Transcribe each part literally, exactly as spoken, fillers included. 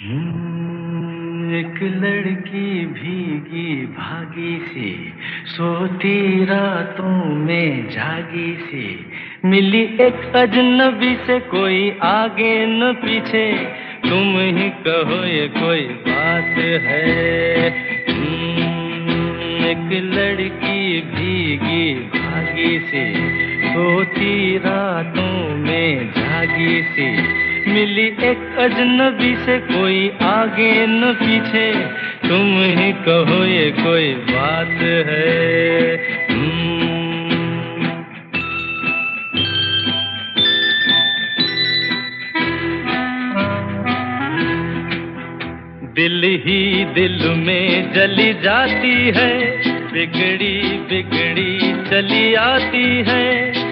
हम्म, एक लड़की भीगी भागी सी, सोती रातों में जागी सी, मिली एक अजनबी से, कोई आगे न पीछे, तुम ही कहो ये कोई बात है। हम्म, एक लड़की भीगी भागी सी, सोती रातों में जागी सी, मिली एक अजनबी से, कोई आगे न पीछे, तुम ही कहो ये कोई बात है। दिल ही दिल में जली जाती है, बिगड़ी बिगड़ी चली आती है।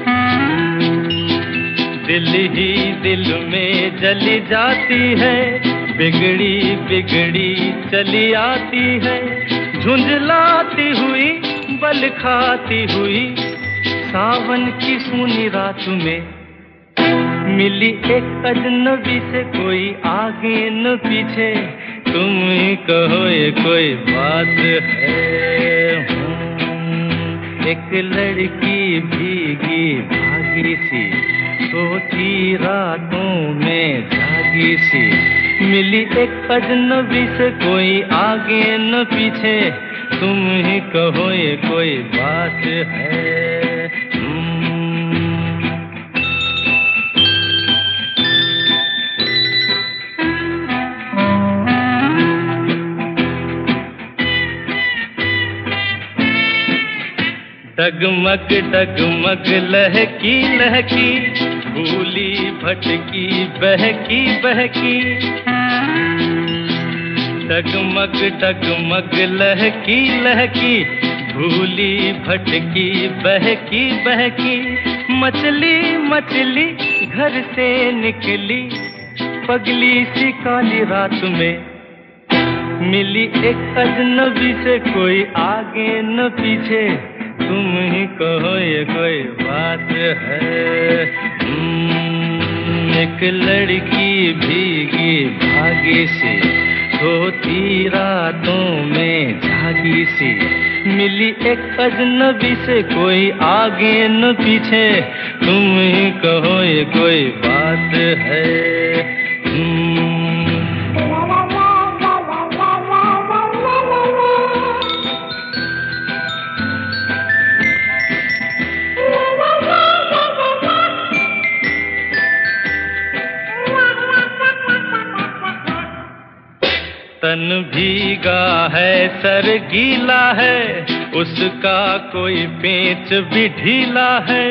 दिल ही दिल में जली जाती है, बिगड़ी बिगड़ी चली आती है। झुंझलाती हुई बल खाती हुई, सावन की सूनी रात में, मिली एक अजनबी से, कोई आगे न पीछे, तुम ही कहो ये कोई बात है। एक लड़की भीगी भागी सी, सोती रातों में जागी सी, मिली एक अजनबी से, कोई आगे न पीछे, तुम ही कहो ये कोई बात है। डगमग डगमग लहकी लहकी, भूली भटकी बहकी बहकी। डगमग डगमग लहकी लहकी, भूली भटकी बहकी बहकी। मछली मछली घर से निकली, पगली सी काली रात में, मिली एक अजनबी से, कोई आगे न पीछे, तुम ही कहो ये कोई बात है। एक लड़की भीगी भागी सी, सोती रातों में जागी सी, मिली एक अजनबी से, कोई आगे न पीछे, तुम ही कहो ये कोई बात है। तन भीगा है सर गीला है, उसका कोई पेच भी ढीला है।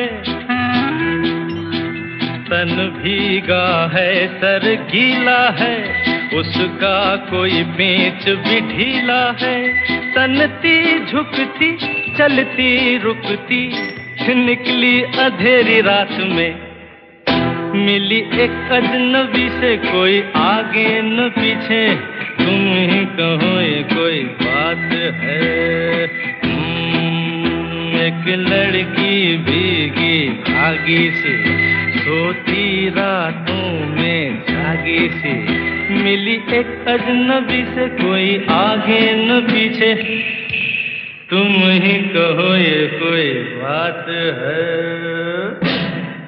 तन भीगा है सर गीला है, उसका कोई पेच भी ढीला है। तनती झुकती चलती रुकती, निकली अंधेरी रात में, मिली एक अजनबी से, कोई आगे न पीछे, तुम ही कहो ये कोई बात है। एक लड़की भीगी भागी सी, सोती रातों में जागी सी, मिली एक अजनबी से, कोई आगे न पीछे, तुम ही कहो ये कोई बात है।